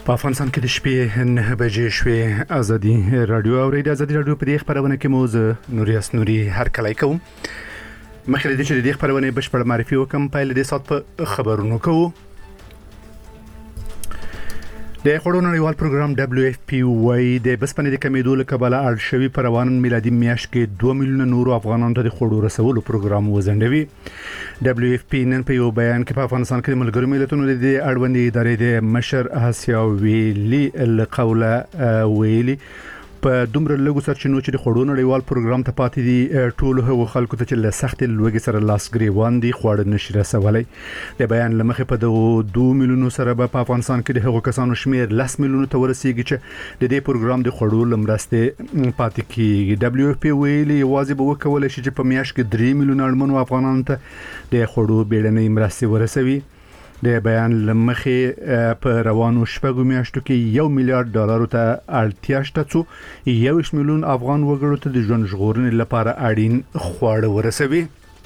په افغانستان کې د شپې 9 بجې شوې ازادي رادیو او ریډیو ازادي رادیو په دې خبرونه کې موزه نوري هر کله کوم مخکې د دې خبرونه بشپړ معرفي وکم په دې سات په خبرونو کوو د خړو نړیوال پروګرام WFP وايي د بسپنې د کمیدو له کبله اړشوي پر روان میلادي میاشت کې 2 میلیون نور افغانانو ته د خړو رسولو پروګرام وزندوي WFP نن په یو بیان کې په افغانستان کې د ملګرو ملتونو د اړوندې ادارې د مشر آسیا ویلي القوله ویلي په دومره لږو سرچینو چې د خړو نړیوال پروګرام ته پاتې دي ټولو هغو خلکو ته چې له سخت لوګي سره لاس ګریوان دي خوړ نشي رسولای د بیان لمخې په دغه 2 میلیونو سره په افغانستان کې د هغو کسانو شمیر 10 میلیونو ته ورسیږي چې د دې پروګرام د خړو لمرسته پاتې کیږي WFP ویلي واجب وکول شي چې په میاشت کې 3 میلیون اړمنو افغانانو ته د خړو بیړنۍ مرستې ورسوي د بیان لمخې په روانو شپږو میاشتو کې 1 میلیارډ ډالر ته اړتیا شته چې 1 میلیون افغان وګړو ته د ژوند ژغورنې لپاره اړین خواړه ورسوي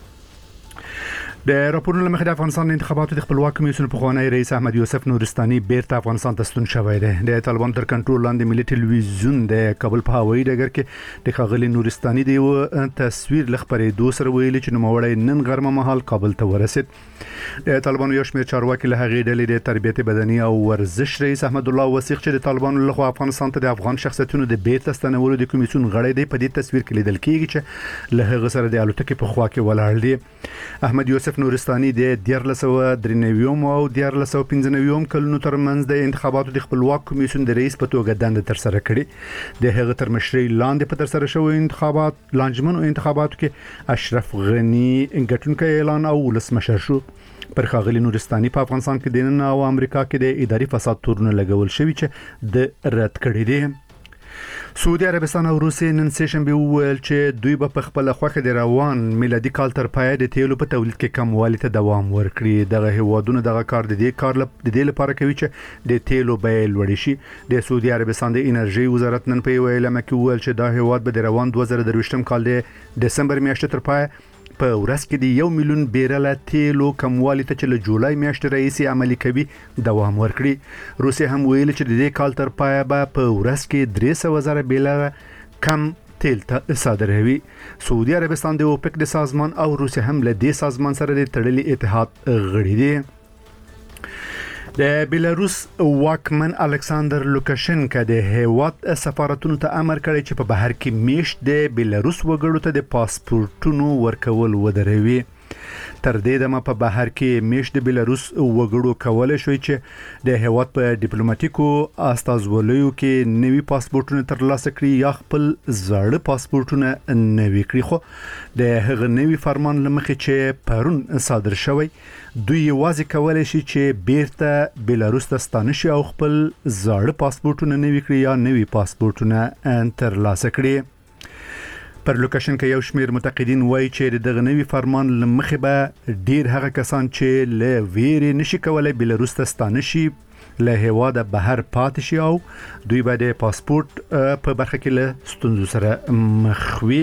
د راپورونو لمخې د افغانستان انتخاباتو د خپلواک کمیسیون په خوانی رئیس احمد یوسف نورستاني بیرته افغانستان ته ستون شوی دی د طالبان تر کنټرول لاندې ملي ټلویزیون د کابل په هوایي ډګر کې د خاغلی نورستاني د یو تصویر لخبرېدو سره ویلي چې نوموړی نن غرمه مهال کابل ته ورسید د طالبانو یو شمېر چارواکي له هغې ډلې د تربیت بدني او ورزش رئیس احمد الله وثیق چې د طالبانو لخوا افغانستان ته د افغان شخصیتونو د بیرته ستنولو د کمیسیون غړی دی په دې تصویر کې لیدل کېږي چې له هغه سره د الوتکې په خوا کې ولاړ دی احمد یوسف نورستاني د 1393 او 1395 کلونو ترمنځ د انتخاباتو د خپلواک کمیسیون د رئیس په توګه دنده تر سره کړې د هغه تر مشرۍ لاندې په تر سره شوی انتخابات لانجمنو انتخاباتو کې اشرف غنی ګټونکو اعلان او ولسمشر شو پر خاغلی نورستاني په افغانستان کې د نن او امریکا کې د اداري فساد تورونه لګول شوی چې د رد کړی دی سعودي عربستان او روسیه نن سهشنبه وویل چې دوی به په خپل خوخه د روان میلادي کال تر پای د تیلو په تولید کې کموالی ته دوام ورکړي دغه هیوادونه دغه کار د دې لپاره کوي چې د تیلو بیه لوړ شي د سعودي عربستان د انرژي وزارت نن په ویل مکه وویل چې دا هیواد به د روان 2023 کال د دسمبر میاشتې تر پای په ورځ کې د 1 میلیون بیرل تیلو کموالی ته چې له جولای میاشتې رئیسي عملی کوي دوام ورکړي روسیه هم ویل چې د دې کال تر پای به په ورځ کې 300,000 بیرل کم تیل صادروي سعودي عربستان د اوپک د سازمان او روسیه هم له دې سازمان سره د تړلي اتحاد غړي دي د بیلاروس واکمن الکساندر لوکاشنکا د هیواد سفارتونو ته امر کړی چې په بهر کې میشت د بیلاروس وګړو ته د پاسپورتونو ورکول ودروي تر دې دمه په بهر کې میشت د بیلاروس وګړو کولای شوی چې د هیواد په ډیپلوماټیکو استازولیو کې نوي پاسپورتونه ترلاسه کړي یا خپل زاړه پاسپورتونه نوي کړي خو د هغه نوي فرمان لمخې چې پرون صادر شوی دوی یوازې کولای شي چې بیرته بیلاروس ته ستانه شي او خپل زاړه پاسپورتونه نوي کړي یا نوي پاسپورتونه ترلاسه کړي پر لوکاشنکا یو شمیر متقدین وایي چې دغه نوي فرمان لمخې به ډیر هغه کسان چې له ویري نشي کولای بیلاروس ته ستانه شي له هیواده بهر پاتې شي او دوی به د پاسپورت په برخه کې له ستونزو سره مخ وي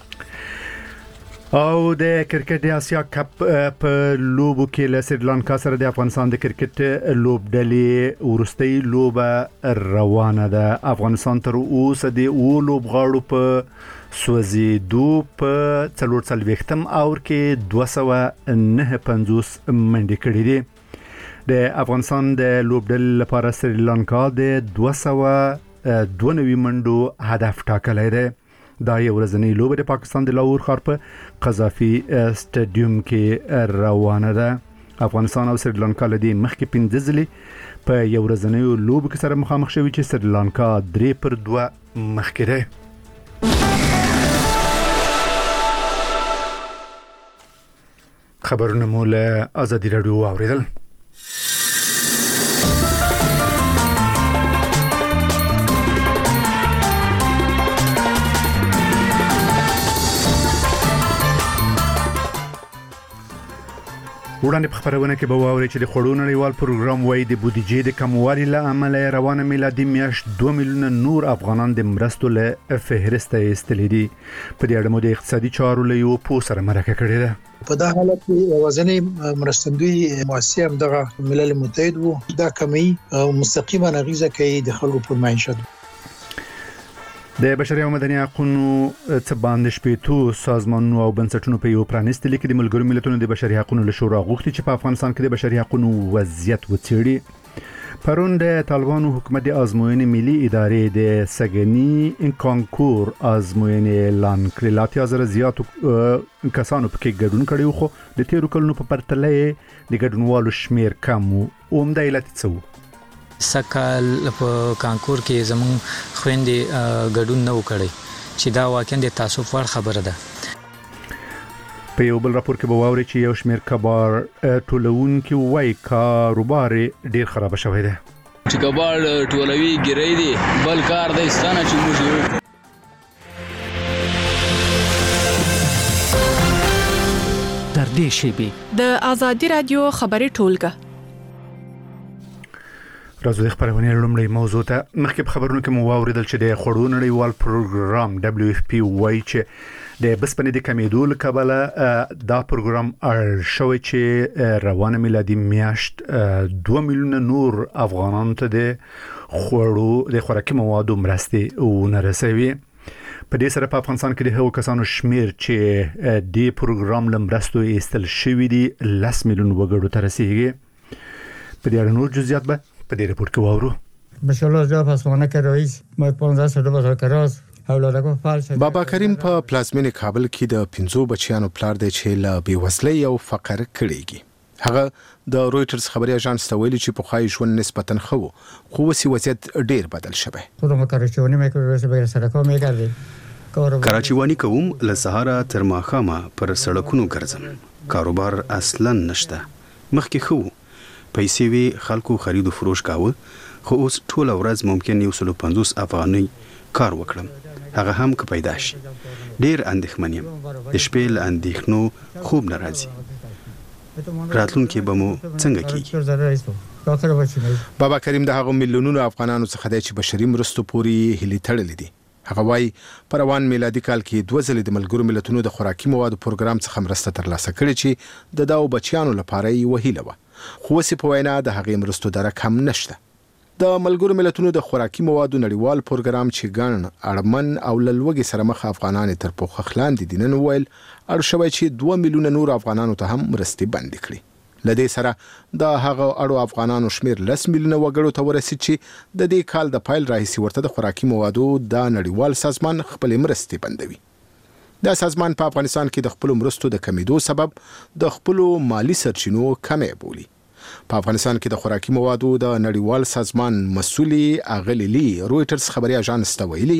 او د کرکټ د آسیا کپ په لوبو کې له سریلانکا سره د افغانستان د کرکټ لوبډلې ورستۍ لوبه روانه ده افغانستان تر اوسه د لوبغاړو په سوځېدو په 440م اور کې 259 منډې کړې دي د افغانستان د لوبډلې لپاره سریلانکا د 292 منډو هدف ټاکلی دی دا یو ورځنی لوبه د پاکستان د لاهور ښار په قذافي سټیډیوم کې روانه ده افغانستان او سریلانکا له دې مخکې 15 ځلې په یو ورځنی لوبه کې سره مخامخ شوي چې سریلانکا 3-2 مخکې ده خبرونه مو له ازادي رادیو اوریدل وړاندې په خبرونه کې به واوري چې د خړو نړیوال پروګرام وایي د بودیجې د کموالي له امله روانه میلادي میاشت 2 میلیونه نور افغانان د مرستو له فهرسته ایستلې دي. په دې اړه مو د اقتصادي چارو له یو پوه سره مرکه کړې ده. په دا حالت کې وزنې مرستندوی مؤسسه هم دغه ملل متحد وو دا کمی مستقیما غیزه کوي د خلکو په معیشت. د بشري او مدني حقوقو څخه باندې شپېتو سازمانونو او بنسټونو په یو پرانیستل کې د ملګرو ملتونو د بشري حقوقو له شورا غوښتي چې په افغانستان کې د بشري حقوقو وضعیت وڅېړي. پرون د طالبانو حکومت د ازموینې ملي ادارې د سګنی کانکور ازموینې اعلان کړې. لا 8000 زیات کسانو پکې ګډون کړي خو د تیرو کلونو په پرتله د ګډونوالو شمیر کم و. اومده علت څه و؟ سکهال په کانکور کې زمون خويندې ګډون نه وکړي چې دا واقعا د تاسف وړ خبره ده. په یو بل راپور کې به واوري چې یو شمیر کبار ټولون کې وای کاروبار ډیر خراب شوی دی. چې کبار ټولوي ګرای دي بل کار د ستانه چې موږ در دې شی د آزادی رادیو خبري ټولګه راځو د خبرونه لومړی موضوع ته. مخکې په خبرونو کې مو واوریدل چې د خړو نړیوال پروګرام WFP وایي چې د بسپنې د کمیدو له کبله دا پروګرام اړ شوی چې روانه میلادي میاشت 2 میلیونه نور افغانان ته د خوراکي موادو مرستې ونرسوي. په دې سره په افغانستان کې د هغو کسانو شمیر چې د پروګرام له مرستو ایستل شوي دي 10 میلیون وګړو ته رسیږي. په دې اړه نور جزئیات به په دې رپورت کې واورو. بشالله جا پاسخانه که رئیس ما 15 سال بازار کراز اولادکو فعال شد. بابا کریم په پلازمینه کابل کې د 15 بچیانو پلار دی چې له بیوزلۍ او فقر کړيږي. هغه د رويټرز خبري اژانس ته ویلي چې په خای ژوند نسبتاً خو وسی وضعیت ډیر بدل شوی. خودم کارچونی میکرو به سرکو میګردي. کراچیوانی کوم له سهارا تر ماخامه پر سړکونو ګرځم. کاروبار اصلاً نشته. مخکې خو پیسې وی خلکو خرید او فروش کاوه خو اوس ټول ورځ ممکن 150 افغانۍ کار وکړم. هغه هم که پیدا شي. ډیر اندېښمن یم. د شپې له اندېښنو خوب نه راځي. راتلونکي به مو څنګه کیږي؟ بابا کریم د هغو میلیونونو افغانانو څخه دی چې بشري مرستو پورې هلي تړلې دي. هغه وايي پر روان میلادي کال کې 2 ځلې د ملګرو ملتونو د خوراکي موادو پروګرام څخه مرسته ترلاسه کړې چې د داو بچیانو لپاره یې وهیله و. خو وسی په وینا د هغې مرستو درک هم نشته. د ملګرو ملتونو د خوراکي موادو نړیوال پروګرام چې ګڼ اړمن او لوګي سره مخ افغانان تر پوخ خلاندې دي نن ویل اړ شوی چې 2 میلیونه نور افغانانو ته هم مرستې بند کړي. لدې سره د هغه اړو افغانانو شمیر 10 میلیونه وګړو ته ورسید چې د دې کال د پایل راهیسي ورته د خوراکي موادو د نړیوال سازمان خپل مرستې بندوي. دا سازمان په افغانستان کې د خپل مرستو د کمیدو سبب د خپل مالی سرچینو کمی بولي. په افغانستان کې د خوراکي موادو د نړیوال سازمان مسؤلي اغلیلی رويټرز خبري اژانس ته ویلي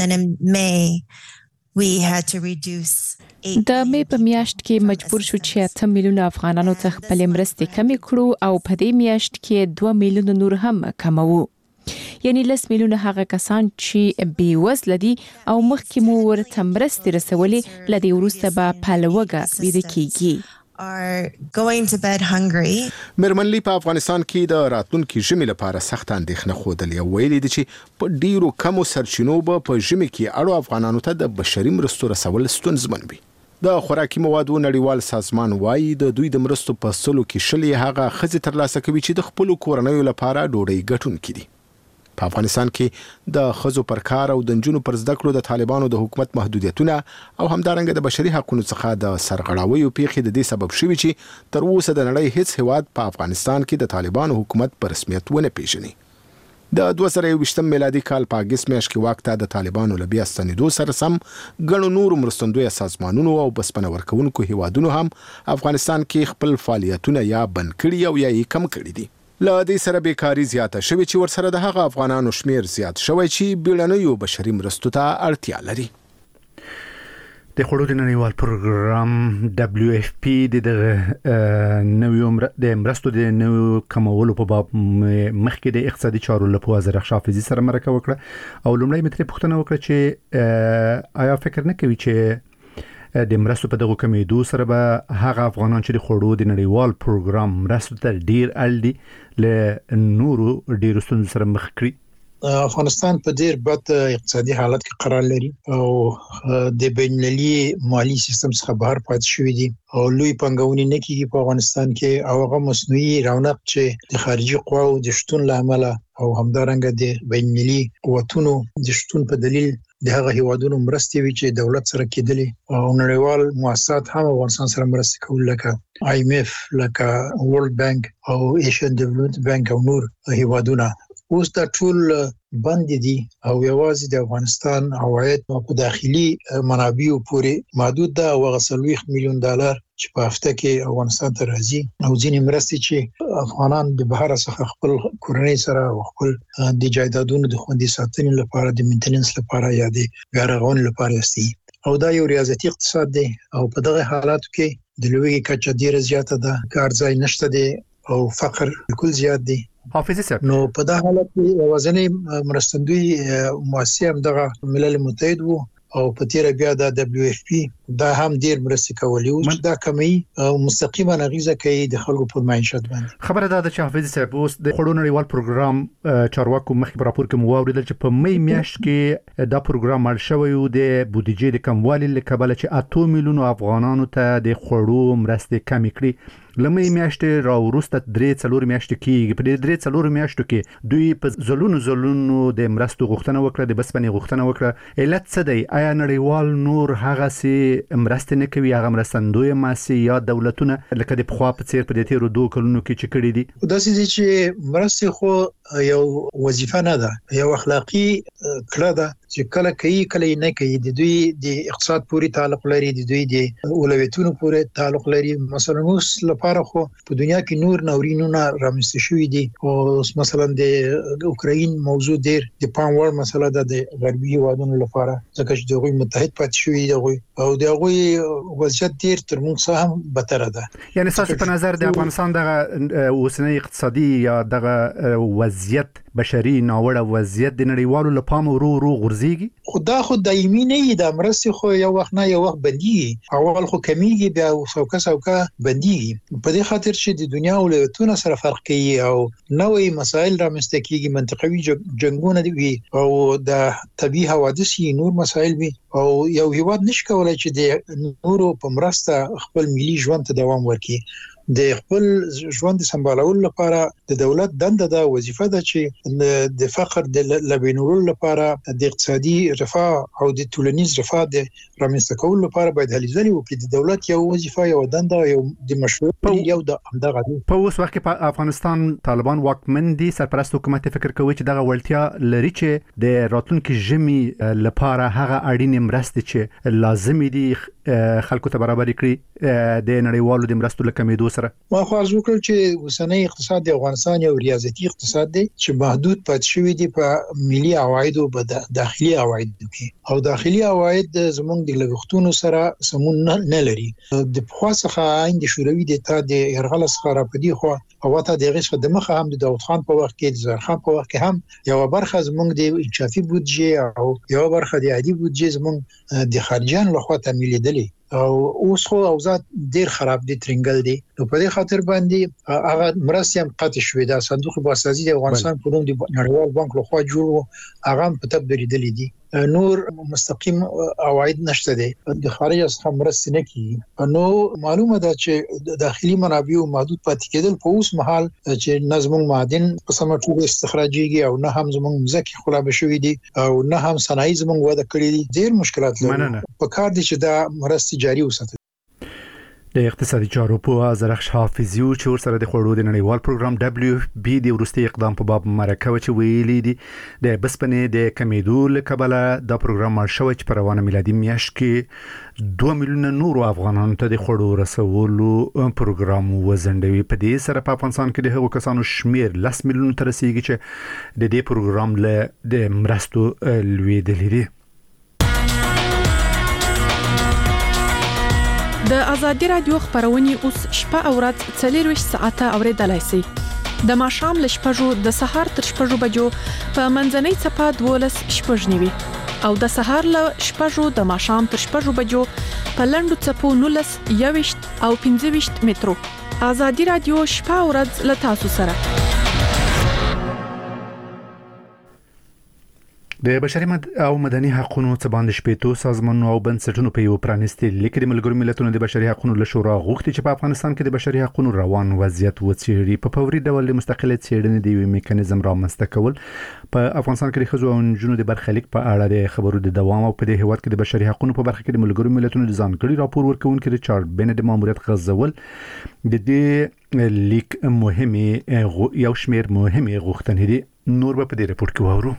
د مې په میاشت کې مجبور شو چې 8 میلیونه افغانانو ته خپل مرستې کمی کړو او په دې میاشت کې 2 میلیونه نور هم کمو. یعنی 10 میلیونه هغه کسان چې بیوزله دي او مخکې مو ورته مرستې رسولې لدی وروسته به په لوږه ویده کیږي. مرمنلی په افغانستان کې د راتلونکي ژمي لپاره سخت اندېښنه خوده ویلي دي چې په ډیرو کمو سرچینو به په ژمي کې اړو افغانانو ته د بشري مرستو رسول ستونزمن وي. د خوراکي موادو نړیوال سازمان وايي د دوی د مرستو په سلو کې شلې هغه خزي ترلاسه کوي چې د خپل کورنیو لپاره ډوډۍ ګټونکي دي. په افغانستان کې د خزو پر کار او د نجونو پر زده کړو د طالبانو د حکومت محدودیتونه او همدارنګه د بشري حقوقو څخه د سرغړاویو پیښې د دې سبب شوي چې تر اوسه د نړۍ هیڅ هیواد په افغانستان کې د طالبانو حکومت په رسمیت ونه پیژني. د 2021 میلادي کال په اگست میاشت کې واک ته د طالبانو له بیا ستنېدو سره سم ګڼو نور مرستندوی سازمانونو او بسپنه ورکوونکو هیوادونو هم افغانستان کې خپل فعالیتونه یا بند کړي او یا یې کم کړي دي. له دې سره بیکاری زیاته شوې چې ورسره د هغه افغانانو شمیر زیات شوی چې بیړنیو بشري مرستو ته اړتیا لري. د خړو د نړیوال پروګرام WFP د نویو د مرستو د نویو کمولو په باب مخکې د اقتصادي چارو له وزیر حافظي سره مرکه وکړه او لومړی متر پوښتنه وکړه چې آیا فکر نه کوي چې د مرستو په دغه کمیدو سره به هغه افغانان چې د خوړو د نړیوال پروګرام مرستو ته ډیر اړ له نورو ډیرو ستونزو سره مخ کړي. افغانستان په ډیر بد اقتصادي حالت کې قرار لري او د بین‌المللي مالی سیستم څخه بهر پاتې شوی دی او لوی پنګونې نه کیږي په افغانستان کې او هغه مصنوعي رونق چې د خارجي قواو د شتون لامل او همدارنګه د بین‌المللي قوتونو د شتون په دلیل د هغه هیوادونو مرستې وی چې دولت سره کېدلې او نړیوال مؤسسات هم افغانستان سره مرستې کول لکه IMF لکه ورلد بانک او ایشین ډیولپمنٹ بانک او نور هیوادونه اوس دا ټول بند دي او یوازې د افغانستان عواید په داخلي منابعو پورې محدود ده او $30 میلیون چې په هفته کې افغانستان ته راځي او ځینې مرستې چې افغانان د بهر څخه خپل کورنۍ سره او خپل د جایدادونو د خوندي ساتنې لپاره د مینټیننس لپاره یا د بیارغونې لپاره استي او دا یو ریاضتي اقتصاد دی او په دغه حالاتو کې د لوږې کچه ډیره زیاته ده، کار ځای نشته دی او فقر بالکل زیات دی. حافظ صاحب نو په دا حالت کې وزنې مرستندوی مؤسسه هم دغه ملل متحد وو او په تیر بیا د WFP دا هم ډیر مرستې کولې او دا کمی مستقیما غیزه کوي د خلکو پر معیشت باندې. خبره ده چې حافظ صاحب اوس د خوړو نړیوال پروګرام چارواکو مخکې راپور کې مواوریدل چې په می میاشت کې دا پروګرام مړ شوی او د بودیجې د کموالي لکبل چې 8 میلیون افغانانو ته د خوړو مرستې کمی کړې. لمې میاشتې راورسته 3-4 میاشتې کې په دې 3-4 میاشتو کې دوی په زلونو د مرستو غوښتنه وکړه، د بسپنې غوښتنه وکړه. علت څه دی؟ آیا نړیوال نور هغه سي مرستې نه کوي، هغه مرستندوی ماسي یا دولتونه لکه د پخوا په څیر په دې تیرو 2 کلونو کې چې کړی دي؟ دا چې مرستې خو یو وظیفه نه ده، یو اخلاقی کړه ده چې کله کوي کله نه کوي. د دوی د اقتصاد پوری تعلق لري، د دوی د اولویتونو پوری تعلق لري. مثلا اوس لپاره خو په دنیا کې نور ناورینونه رامنځته شوي دي او مثلا د اوکراین موضوع ډیر د پام وړ مسله ده د غربي هیوادونو لپاره، ځکه چې دوی متحد پاتې شوي دي او دغه وضعیت ډیر تر موږ هم بدتر ده. یعنی تاسو په نظر د افغانستان دغه اوسنۍ اقتصادي یا دغه وضعیت بشري ناوړه وضعیت د نړیوالو لپاره ورو غورځيږي؟ خدا خو دایمي نه وي، د مرستې خو یو وخت نه یو وخت بنديږي، اول خو کمیږي بیا څوکه بنديږي. په دې خاطر چې د دنیا اولویتونه سره فرق کوي او نوې مسایل رامنځته کیږي، منطقوي جنگونه دي او د طبيعي حوادث نور مسایل وي او یو هیواد نشي کولای چې د نورو په مرسته خپل ملي ژوند ته دوام ورکړي. د خپل ژوند سمبالولو لپاره د دولت دنده ده، وظیفه ده چې د فقر د لبینولو لپاره د اقتصادي رفاه او د ټولنیز رفاه د رامنځته کولو لپاره باید هلې ځلې وکړي. د دولت یو وظیفه یو دنده یو د مشروع یو د همدغه دي. په اوس وخت کې په افغانستان طالبان واکمن دي، سرپرست حکومت فکر کوي چې دغه ولټیا لري چې د راتلونکي ژمي لپاره هغه اړینې مرستې چې لازمي دي خلکو ته برابر کړي د نړیوالو د مرستو لکمیدو سره. ما خو ځکه چې اوسنۍ اقتصاد د افغانستان یو ریاضتي اقتصاد دی چې محدود پاتې شوی دی په ملي عواید او داخلي عواید کې او داخلي عواید زموږ د لګښتونو سره سمون نه لري. د پخوا څخه عین د شوروي د اتحاد د يرغل څخه راپدي خو او ته د غیش خدمه هم د داوود خان په وخت کې د زهر خان په وخت کې هم یو برخه زموږ د انشافي بودجه او یو برخه د عادي بودجه زموږ د خارجيان لخوا تمویل دي او اوس خو اوضاع ډیر خراب دي، ترنګل دي. نو په دې خاطر باندې هغه مرستې هم قطع شوې ده. صندوق بازسازي د افغانستان په نوم د نړیوال بانک لخوا جوړ هغه په تب درېدل دي. نور مستقیم عواید نشته دي، د خارج څخه مرستې نه کیږي. نو معلومه ده چې داخلي منابع محدود پاتې کېدل په اوس مهال چې نظم معدن په سم ټول استخراجيږي او نه هم زموږ مزکه خلاب شوې دي او نه هم صنایع زموږ وده کړې دي. ډېر مشکلات لري. په کار دي چې دا مرستې جاري وساتي. د اقتصادي چارو په زرخش حافظي او چې سره د خوړو د نړیوال پروګرام WFP د ورستي اقدام په باب مرکه چې ویلي دي د بسپنې د کمیدو لکبل دا پروګرام مارشوي چې په روانه میلادي میاشت کې 2 میلیون نور افغانانو ته د خوړو رسولو پروګرام وزندوي. په دې سره په افغانستان کې د هغو کسانو شمیر 10 میلیون تر رسیدي چې د دې پروګرام له د مرستو لویدلې دي. د ازادي رادیو خبرونه اوس شپه او ورځ 24 ساعته اوریدلای شئ. د ماښام ل شپږو د سهار تر شپږو بجو په منځنۍ صفه 12 شپږ نیوي او د سهار ل شپږو د ماښام تر شپږو بجو په لنډو څپو 19 21 او 25 مترو. ازادي رادیو شپه او ورځ له تاسو سره. د بشري او مدني حقوقو څخه باندې شپېتو سازمانونو او بنسټونو په یو پرانیستي لیک د ملګرو ملتونو د بشري حقوقو له شورا غوښتي چې په افغانستان کې د بشري حقوقو روان وضعیت وڅېړي. په فوري ډول د مستقله څېړنې د یو میکانیزم رامنځته کول په افغانستان کې د ښځو او نجونو د برخلیک په اړه د خبرو د دوام او په دې هیواد کې د بشري حقوقو په برخه کې د ملګرو ملتونو د ځانګړي راپور ورکونکي ریچارډ بینټ د ماموریت غځول د دې لیک مهمه یو شمېر مهمه غوښتنې دي. نور په دې رپورت کې وورو.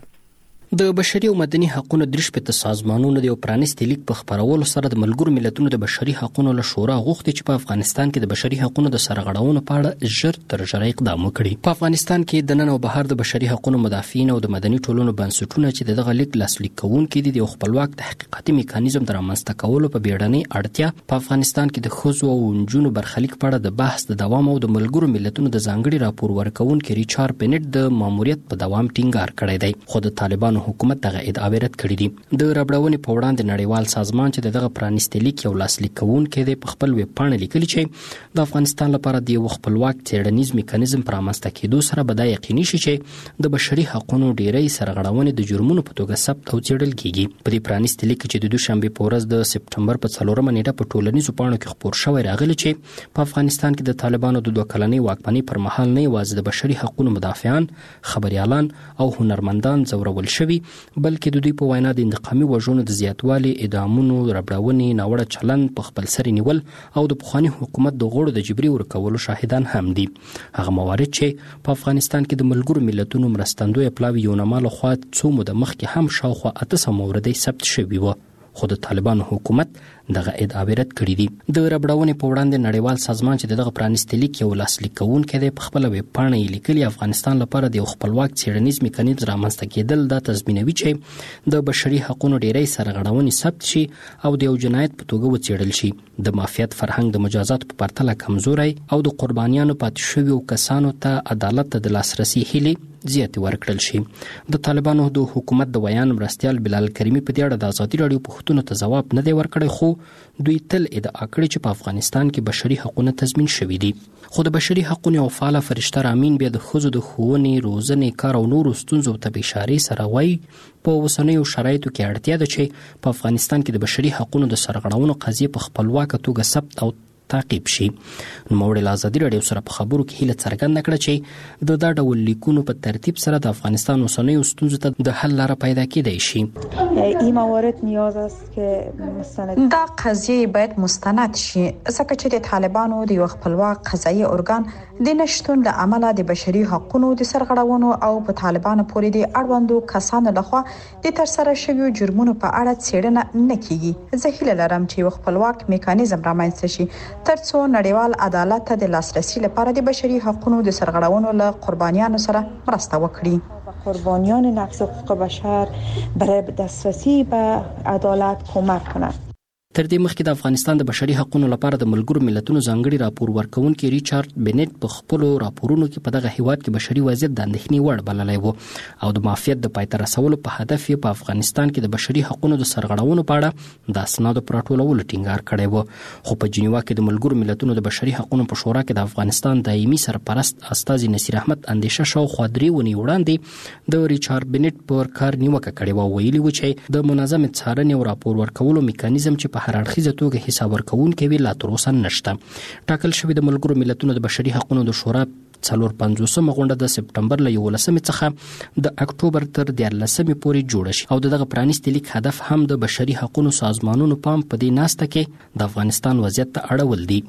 د بشري او مدني حقوقو درش په سازمانونو د پرانیستي لیک په خبرولو سره د ملګرو ملتونو د بشري حقوقو له شورا غوښتي چې په افغانستان کې د بشري حقوقو د سرغړونو په اړه ژر تر ژره اقدام وکړي. په افغانستان کې د نن او بهر د بشري حقوقو مدافعین او د مدني ټولنو بنسټونه چې دغه لیک لاسلیک کوونکي دي د خپلواک تحقیقاتي میکانیزم د رامنځته کولو په بیړنۍ اړتیا په افغانستان کې د ښځو او نجونو برخلیک په اړه د بحث د دوام او د ملګرو ملتونو د ځانګړي راپور ورکونکي ریچارډ بینټ د ماموریت په دوام ټینګار کړی دی. خو د طالبانو حکومت دغه ادعا رد کړې دي. د ربړونې په وړاندې نړیوال سازمان چې دغه پرانیستي لیک یو لاسلیک کوونکی دی په خپل ویب پاڼه لیکلي چې د افغانستان لپاره د یو خپلواک څېړنیز میکانیزم پر رامنځته کېدو سره به دا یقیني شي چې د بشري حقوقو ډیری سرغړونې د جرمونو په توګه ثبت او څېړل کیږي. په دې پرانیستي لیک کې د دوشنبه په ورځ د سپټمبر په 4 نیټه په ټولنیزو پاڼو کې خبر شوی راغلی چې په افغانستان کې د طالبانو د 2 کلنۍ واکمنۍ پر مهال نه یوازې د بشري حقوقو مدافعان، خبريالان او هنرمندان ځورول شوي، بلکې د دوی په وینا د انتقامي وژنو د زیاتوالي، اعدامونو، ربړونې، ناوړه چلند په خپل سر نیول او د پخوانی حکومت د غړو د جبري ورکولو شاهدان هم دي. هغه موارد چې په افغانستان کې د ملګرو ملتونو مرستندوی پلاوی یونما له خوا څو موده مخکې هم شاوخوا 800 موردې ثبت شوي وو. خو د طالبانو حکومت دغه ادعا رد کړې دي. د ربړونې په وړاندې نړیوال سازمان چې دغه پرانیستي لیک یو لاسلیک کوونکی دی په خپل ویب پاڼه یې لیکلي افغانستان لپاره د یو خپلواک څېړنیز میکانیزم رامنځته کېدل دا تضمینوي چې د بشري حقوقو ډیری سرغړونې ثبت شي او د یو جنایت په توګه وڅېړل شي. د مافیات فرهنګ د مجازات په پرتله کمزوري او د قربانیانو پاتې شویو کسانو ته عدالت ته د لاسرسي هیلې زیاتې ورکړل شي. د طالبانو د حکومت د ویان مرستیال بلال کریمی په دې اړه د ازادي راډیو پوښتنو ته ځواب نه دی ورکړی، خو دوی تل ادعا کړې چې په افغانستان کې بشري حقوقونه تضمین شوي دي. خو د بشري حقوقو او فعال فرشته رامین بیا د ښځو د ښوونې، روزنې، کار او نورو ستونزو ته په اشارې سره وایي په اوسنیو شرایطو کې اړتیا ده چې په افغانستان کې د بشري حقوقو د سرغړونو قضیې په خپلواکه توګه ثبت او تعقیب شي. نوموړي له ازادي راډیو سره په خبرو کې هیله څرګنده کړه چې د دا ډول لیکونو په ترتیب سره د افغانستان اوسنیو ستونزو ته د حل لاره پیدا کیدای شي. این موارد نیاز است که مستند دا قضیه باید مستند شي، ځکه چې د طالبانو د یو خپلواک قضایي ارګان د نشټون له امله د بشري حقوقو د سرغړونو او په طالبانو پورې د اړوندو کسانو لخوا د ترسره شویو جرمونو په اړه څېړنه نه کیږي. زه هیله لرم چې یو خپلواک میکانیزم رامنځته شي ترڅو نړیوال عدالت ته د لاسرسي لپاره د بشري حقوقو د سرغړونو له قربانیانو سره مرسته وکړي. قربانیان نقض حقوق بشر برای دسترسی به عدالت کمک کنند. تر دې مخکې د افغانستان د بشري حقوقو لپاره د ملګرو ملتونو ځانګړي راپور ورکونکي ریچارډ بینټ په خپل راپورونو کې په دغه هیواد کې بشري وضعیت د اندېښنې وړ بللی و او د مافیات د پای ته رسولو په هدف یې په افغانستان کې د بشري حقوقو د سرغړونو په اړه د اسنادو پر راټولولو ټینګار کړی و. خو په جنیوا کې د ملګرو ملتونو د بشري حقوقو په شورا کې د افغانستان دایمي سرپرست استاذ نصیر احمد اندیشه شاوخوا 3 ونې وړاندې د ریچارډ بینټ پر کار نیوکه کړې و. ویلي و چې د منظم څارنې او راپور ورکولو میکانیزم چې په هر اړخیزه توګه حساب ورکوونکی وی لا تر اوسه نشته. ټاکل شوی د ملګرو ملتونو د بشري حقوقو د شورا 450 غونډه د سپټمبر له 11 څخه د اکتوبر تر 14 پورې جوړه شي او دغه پرانیستي لیک هدف هم د بشري حقوقو سازمانونو پام په دې ناسته کې د افغانستان وضعیت ته اړول دي.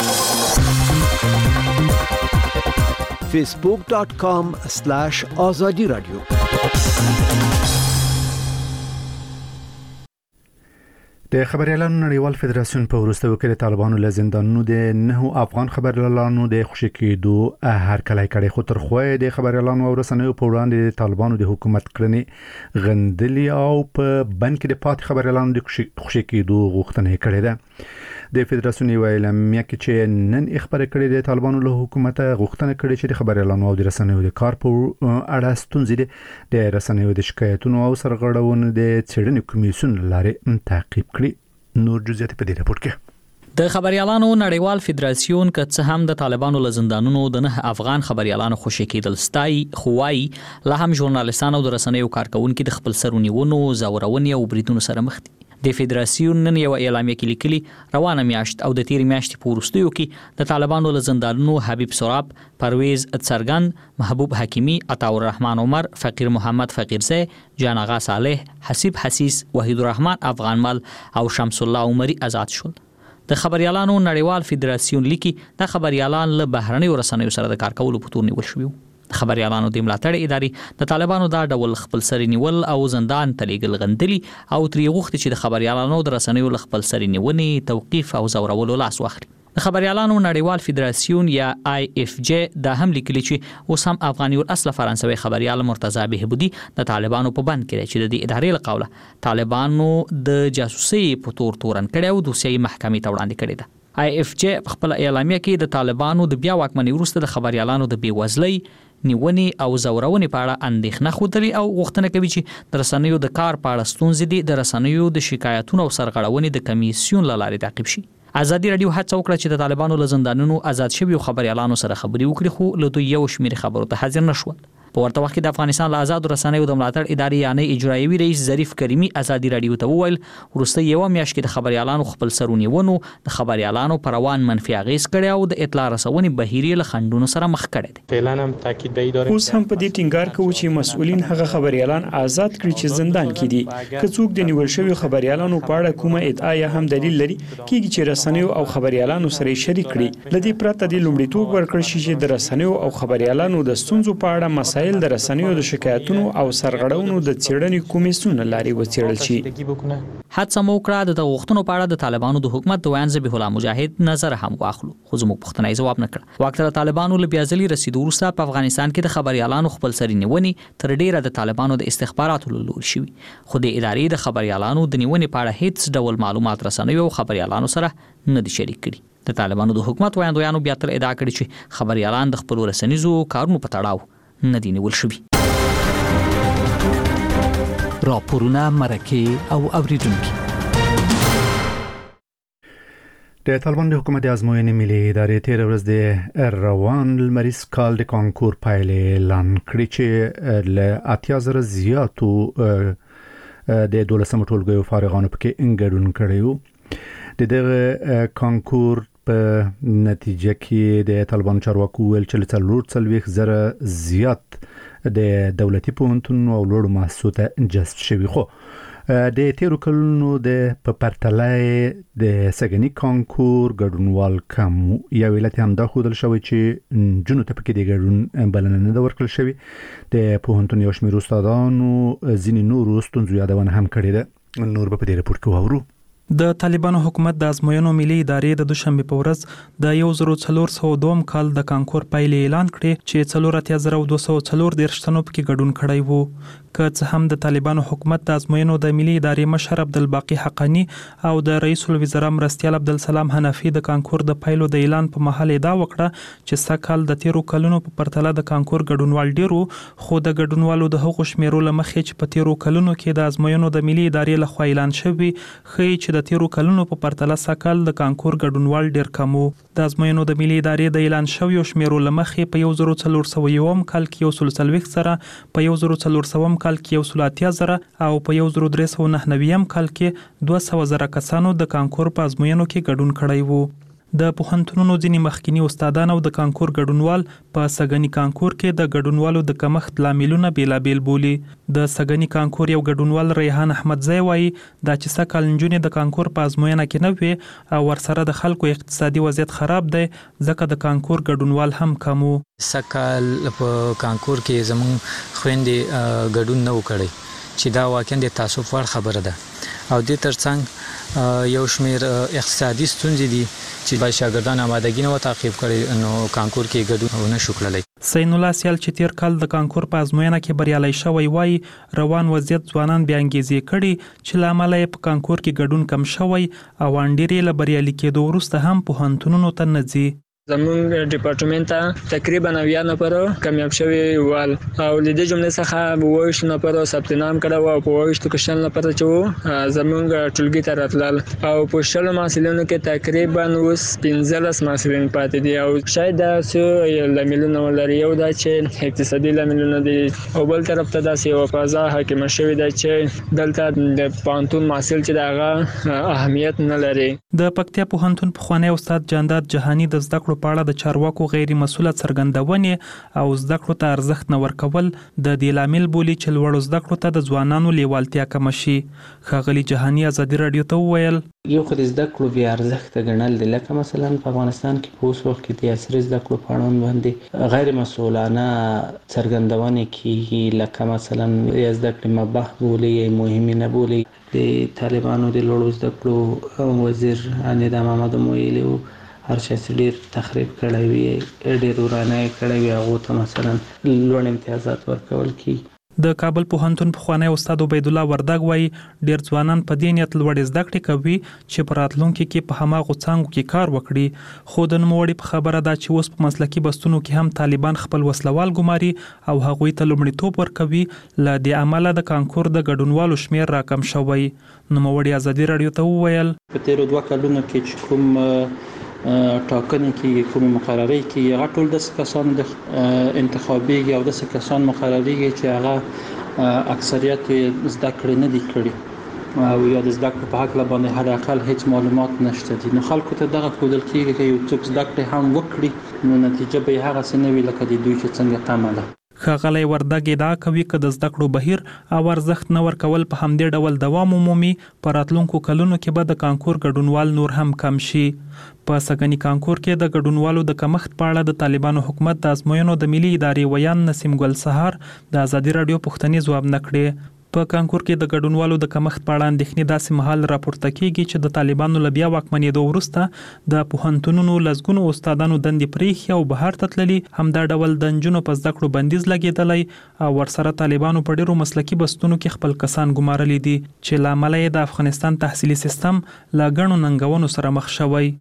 facebook.com/azadi radio د خبريالانو نړیوال فدراسیون په وروسته وکړه طالبانو له زندانونو د 9 افغان خبريالانو د خوشی کېدو هر کله کړي خو تر خو د خبريالانو او رسنیو په وړاندې طالبانو د حکومت کړنې غندلي او په بن کې د پات خبريالانو د خوشی کېدو غوښتنه کړې ده. د فدراسیون ویل مې چې نن خبره کړې د طالبانو له حکومت غوښتنه کړې چې د خبريالانو او د رسنیو د کار په اړه ستونزې د رسنیو د شکایتونو او سرغړونو د څېړنې کمیسیون لارې تعقیب کړي. نور جزئیات په دې راپور کې د خبريالانو نړیوال فدراسیون که څه هم د طالبانو له زندانونو د 9 افغان خبريالانو خوشی کېدل ستای خوای لا هم ژورنالیستانو د رسنیو کارکونکو د خپل سرونیونو زورونی او بریدونو سره مخ دي. د فدراسیون نن یو اعلامیه کې لیکلي روانه میاشت او د تیر میاشتې په وروستیو کې د طالبانو له زندانونو حبیب سراب، پرویز څرګن، محبوب حکیمی، عطاء الرحمن عمر، فقیر محمد فقیرزی، جان آغا صالح، حسیب حسیس، وحید الرحمن افغانمل او شمس الله عمری آزاد شول. د خبريالانو نړیوال فدراسیون لیکي د خبريالان له بهرنیو رسنیو سره د کار کولو په تور نیول شوی. خبريالانو د ملاتړ ادارې د طالبانو دا ډول خپل سری نیول او زندان تلیګل غندلی او تری غوښتي چې د خبريالانو د رسنیو له خپل سری نیونې توقيف او زورولو لاس واخلي. د خبريالانو نړیوال فدراسیون یا IFJ دا هم لیکلي چې اوس هم افغاني اصل فرانسوي خبريال مرتضی بهبودی د طالبانو په بند کې چې د دې ادارې له قوله طالبانو د جاسوسي په تور تورن کړي او دوسیې محکمې ته وړاندې کړي ده. IFJ په خپل اعلامیه کې د طالبانو د بیا واکمنۍ وروسته د خبريالانو د بیوزلۍ نیونې او زورونې په اړه اندېښنه خوده او غوښتنه کوي چې د رسنیو د کار په اړه ستونزې دي د رسنیو د شکایتونو او سرغړونې د کمیسیون له لارې تعقیب شي. ازادي رادیو هڅه وکړه چې د طالبانو له زندانونو آزاد شویو خبريالانو سره خبري وکړي خو له دوی یو شمېر خبرو ته حاضر نشول. په ورته وخت کې د افغانستان له آزاد رسنیو د ملاتړ ادارې یعنی اجرایوي رئیس ظریف کریمی ازادي رادیو ته وویل ورسته یو میاشت کې د خبريالانو خپل سرونیونو د خبريالانو پروان منفي اغیز کړي او د اطلاع رسونې بهیري له خندونو سره مخ کړي دي. فعلا هم تاکید به ادارې اوس هم په دې ټینګار کوي چې مسؤلین هغه خبريالان آزاد کړي چې زندان کې دي. که څوک د نیول شوی خبريالانو په اړه کومه ادعا یا هم دلیل لري کیږي چې رسنیو او خبريالانو سره شریک کړي. لدی پرته د لومړیتوب ورکړي چې د رسنیو او خبريالانو د ستونزو په اړه مسایل د رسنیو شکایتونو او سرغړونو د څېړنې کمیسیون لاري وڅېړل شي. هڅه مو کړه د غوښتنو په اړه د طالبانو د حکومت د ویان ذبیح الله مجاهد نظر هم واخلو خو زموږ پوښتنه جواب نه کړ. واکتر طالبانو له بیازلي رسیدو وروسته په افغانستان کې د خبريالانو خپل سری نیونې تر ډیره د طالبانو د استخباراتو له لوري شوی خو د ادارې د خبريالانو د نیونې په اړه هیڅ ډول معلومات رسنیو او خبريالانو سره نه دي شریک کړي. د طالبانو د حکومت ویاندویانو بیا تر ادعا کړې چې خبريالان د خپل رسنیزو کارونو په تړاو نه دي نیول شوي. راپورونه مرکه او اوریدونکو د طالبان د حکومت ازموینې ملي ادارې تیر ورځ د روان لمریز کال د کانکور پایلې اعلان کړې چې له 80,000 زیاتو د 12 ټولګیو فارغانو پکې ګډون کړیو. د دغه کانکور په نتیجه کې د طالبان چارواکو ویل چې 440,000 زیات د دولتي پوهنتونونو او لوړو مؤسسو جذب شوي خو د تیرو کلونو د په پرتله د سګنی کانکور ګډونوال کم یو علت هم دا ښودل شوی چې جنو ته پکې د ګډون بلنه نه ورکړل شوی. د پوهنتون یو شمېر استادانو ځینې نورو ستونزو یادونه هم کړې ده. نور په دې رپورت کې واورو. د طالبانو حکومت د ازموینو ملي ادارې د دوشنبه په ورځ د 1402 کال د کانکور پایلې اعلان کړې چې 4,240 تنو پکې ګډون کړی وو. که څه هم د طالبانو حکومت د ازموینو د ملي ادارې مشر عبدالباقی حقانی او د رئیس الوزرا مرستیال عبدالسلام حنفی د کانکور د پایلو د اعلان په محل ادعا وکړه چې سکهال د تیرو کلونو په پرتله د کانکور ګډونوال ډیرو خو د ګډونوالو د حقوق شمیرو لمخې چې په تیرو کلونو کې د ازموینو د ملي ادارې لخوا اعلان شوی خي چې د تیرو کلونو په پرتله سکهال د کانکور ګډونوال ډیر کم وو. د ازموینو د ملي ادارې د اعلان شوی شمیرو لمخې په 1401 کال کې 140 سره په 1400 کال کې 180,000 او په 1399 کال کې 200,000 کسانو د کانکور په ازموینو کې ګډون کړی وو. د پوهنتونونو ځینې مخکینی استادان او د کانکور ګډونوال په سګنی کانکور کې د ګډونوالو د کمښت لاملونه بیلابیل بولی. د سګنی کانکور یو ګډونوال ریحان احمدزی وایي دا چې سکهال نجونې د کانکور په ازموینه کې نه وي او ورسره د خلکو اقتصادي وضعیت خراب دی ځکه د کانکور ګډونوال هم کم وو. سکهال په کانکور کې زموږ خويندې ګډون نه وکړي چې دا واقعا د تاسف وړ خبره ده او د ترڅنګ یو شمیر اقتصادي ستونزې دي چې باید شاګردان آمادګي نه تعقیب کړي نو کانکور کې ګډون نشو کړلی. سین الله سیال چې تیر کال د کانکور په ازموینه کې بریالي شوی وای روان وضعیت ځوانان بیا انګیزې کړي چې لامل یې په کانکور کې ګډون کم شوی او انډيري له بریالي کېدو وروسته هم پوهنتونونو ته نه ځي. زموږ ډپارټمنټ ته تقریبا 90 نفر کامیاب شوي ول او د دې جملې څخه 20 نفر ثبت نام کړو او په 20 کې شل نفر چې زموږ ټولګي ته راتلل او په شل محصلینو کې تقریبا اوس 15 محصلین پاتې دي او شاید دا څه لاملونه ولري. یو دا چې اقتصادي لاملونه دي او بل طرف ته دا یو فضا حاکم شوی دی چې دلته د پانتون محصل چې دغه اهمیت نه لري. د پکتیا پوهنتون پخوانی استاد جانداد جهانی د زده کړو په اړه د چارواکو غیر مسؤله څرګندونې او زده کړو ته ارزښت نه ورکول د دې لامل بولي چې لوړ زده کړو ته د ځوانانو لیوالتیا کم شي. ښاغلي جهانی ازادي رادیو ته وویل یو خو د زده کړو بیا ارزښت ګڼل دي، لکه مثلا په افغانستان کې په اوس وخت کې د عصري زده کړو په اړوند باندې غیر مسؤلانه څرګندونې کیږي، لکه مثلا یا زده کړې مباح بولي یا مهمې نه بولي. د طالبانو د لوړو زده کړو وزیر نظام محمد ویلي وو هر شي ډېر تخریب کړی وي، ډېر ورانه کړی وي، هغو ته مثلا لوړ امتیازات ورکول کیږي. د کابل پوهنتون پخوانی استاد عبید الله وردګ وایي ډېر ځوانان په دې نیت لوړې زده کړې کوي چې په راتلونکي کې په هماغو څانګو کې کار وکړي. خو د نوموړي په خبره ده چې اوس په مسلکي بستونو کې هم طالبان خپل وسلوال ګماري او هغوی ته لومړیتوب ورکوي. له دې امله د کانکور د ګډونوالو شمیر راکم شوی. نوموړي ازادي رادیو ته وویل په تیرو 2 کلونو کې چې کوم ټاکنې کې کوم مقرري کې هغه ټول د کسانو د انتخابي او د کسانو مقرري چې هغه اکثریت زده کړې نه دي کړې او یا د زده کړې په حق باندې حد اقل هیڅ معلومات نشته دي. نو خلکو ته دغه ښودل کېږي چې یو څوک زده کړې هم وکړي نو نتیجه به هغه څه نه وي لکه د دوی چې څنګه تمه ده. ښاغلی وردګ ادعا کوي که د زده کړو بهیر او ارزښت نه ورکول په همدې ډول دوام ومومي په راتلونکو کلونو کې به د کانکور ګډونوال نور هم کم شي. په سږني کانکور کې د ګډونوالو د کمښت په اړه د طالبانو حکومت د ازموینو د ملي ادارې ویان نسیم ګل سهار د ازادي رادیو پوښتنې ځواب نه کړې. په کانکور کې د ګډونوالو د کمښت په اړه اندېښنې داسې مهال راپورته کیږي چې د طالبانو له بیا واکمنېدو وروسته د پوهنتونونو لسګونو استادانو دندې پرېښي او بهر ته تللي، همدا ډول د نجونو په زده کړو بندیز لګېدلی او ورسره طالبانو په ډېرو مسلکي بستونو کې خپل کسان ګمارلي دي چې له امله یې د افغانستان تحصیلي سیستم له ګڼو ننګونو سره مخ شوی.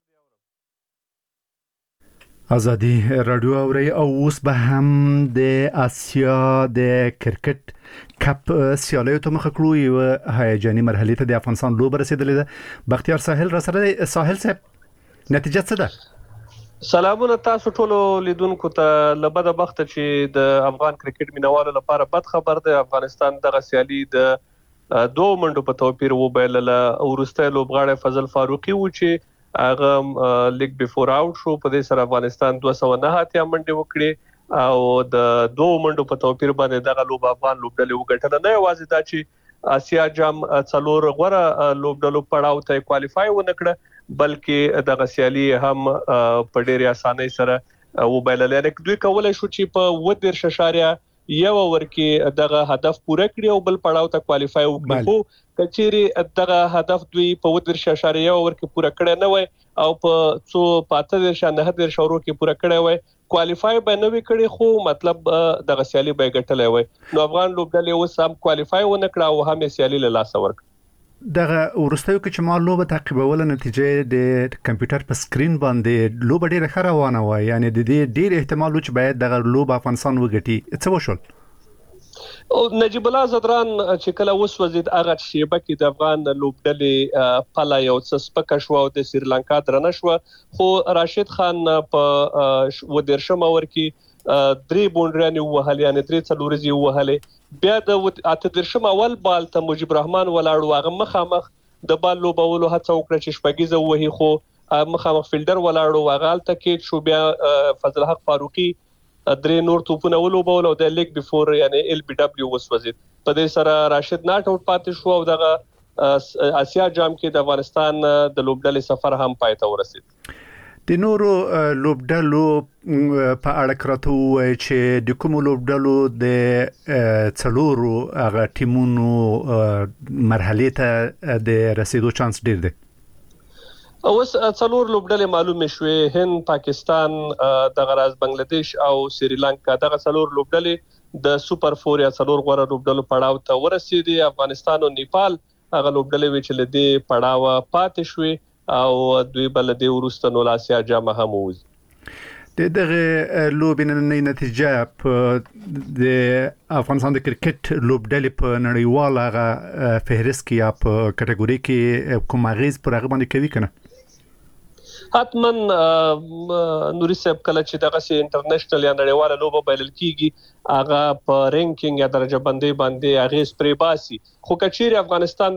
ازادي رادیو اوري او اوس به هم د آسیا د کرکټ کپ سیالیو ته مخ کړو. یو هیجاني مرحله ته د افغانستان لوبه رسیدلې ده. بختیار ساحل را سره. ساحل صاحب نتیجه څه ده؟ سلامونه تاسو ټولو لیدونکو ته. لبد بخت چې د افغان کرکټ مینوالو لپاره بد خبر ده. افغانستان دغه سیالي د 2 منډو په توپیر وبایلله. ورسته لوبغاړی فضل فاروقي و چې هغه لیګ بیفور اوټ شو. په دې سره افغانستان 209 منډې وکړي او د 2 منډو په توپیر باندې دغه لوب افغان لوبډلې وګټله. نه یوازې دا چې آسیا جام 4 غوره لوبډلو پړاو ته کوالیفای ونه کړه بلکې دغه سیالي هم په ډېرې اسانۍ سره وبایلله. یعنې دوی کولای شو چې په 13.1 اوور کې دغه هدف پوره کړي او بل پړاو ته کوالیفای وکړي. خو کچېری دغه هدف دوی په 13.1 اوور کې پوره کړی نه وای او په 5.9 اوور کې پوره کړی وای کوالیفای به نه وي کړی، خو مطلب دغه سیالي به ګټلې وای. نو افغان لوبډلې اوس هم کوالیفای ونه کړه او هم سیالي له لاسه ورکړه. دغه ورستیو کې چې ما لوبه تعقیبوله نتیجه د کمپیوټر په سکرین باندې لوبه ډیره ښه روانه وای، یعنی د دې ډیر احتمال چې باید دغه لوبه افغانستان وګټي. څه وشول؟ او نجیب الله زدران چې کله وسوځید هغه شیبه کې د افغان لوبډلې پالا یو څه سپکه شو او د سریلانکا درنه شو، خو راشد خان په ودرشم اور کې 3 بونډرانې وهلې، یعنی 3 څلوريزي وهلې. بیا د اته درشم اول بال ته مجيب رحمان ولاړ، هغه مخامخ د بال لوبولو هڅه وکړه چې شپږیزه وهي، خو مخامخ فیلډر ولاړ هغه الته کې شو. بیا فضل حق فاروقي 3 نور توپونه ولوبول او د لیګ بیفور یعنی ال بي دبليو وسوځید. په دې سره راشد ناټ اوټ پاتې شو او دغه آسیا جام کې د افغانستان د لوبډلې سفر هم پای ته ورسید. د نورو لوبډلو په اړه کراته وایي چې د کوم لوبډلو د څلورو هغه ټیمونو مرحله ته د رسیدو چانس ډیر دی. اوس څلور لوبډلې معلومه شوې، هند، پاکستان، دغه راز بنگلاديش او سریلانکا. دغه څلور لوبډلې د سوپر 4 یا څلور غوړه لوبډلو پړاو ته ورسېدي. افغانستان او نیپال هغه لوبډلې چې لدې پړاو پاتې شوې او دوی بل د ورسته نو آسیا جام هم وځي. دغه لوبینې نتیجه د افغانستان د کرکټ لوبډلې په نړیواله فهرست کې یا په کټګوري کې کوم اغیز پر هغه باندې کوي کنه؟ حتمن نوري صاحب کله چې دغه سي انټرنیشنل یا نړیواله لوبه بلل کیږي هغه په رینکینګ یا درجه بندي باندې اغیز پرې باسي. خو کچیر افغانستان